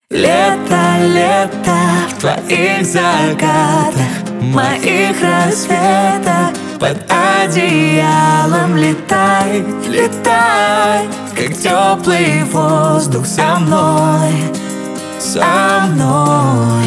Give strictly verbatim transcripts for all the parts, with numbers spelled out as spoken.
Лето, лето в твоих закатах, моих рассветах. Под одеялом летай, летай, как теплый воздух со мной, со мной.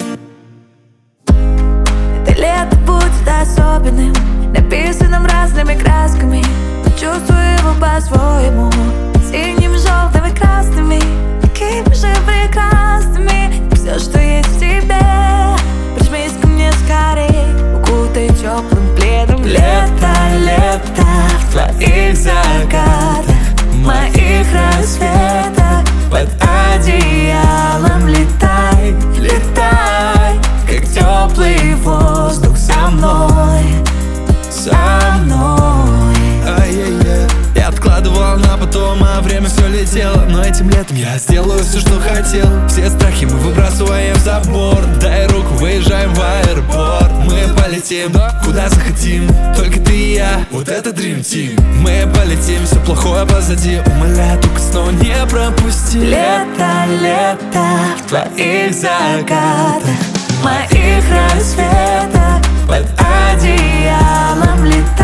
Это лето будет особенным, написанным разными красками. Почувствуй его по-своему, синим, желтым и красными, такими же прекрасными. Все, что есть в тебе, прижмись ко мне скорей, укутай теплым пледом. Лето, лето в твоих закатах, моих рассветах. Под одеялом летай, летай, как теплый воздух со мной, со мной. Ай-яй-яй. Я откладывал на потом, а время все летело. Но этим летом я сделаю все, что хотел. Все страхи мы выбрасываем за борт. Дай руку, выезжаем в аэропорт. Мы полетим, куда захотим, только ты и я, вот это Dream Team. Мы полетим, все плохое позади, умоляю, только снова не пропусти. Лето, лето в твоих закатах, моих рассветах. Под одеялом летай.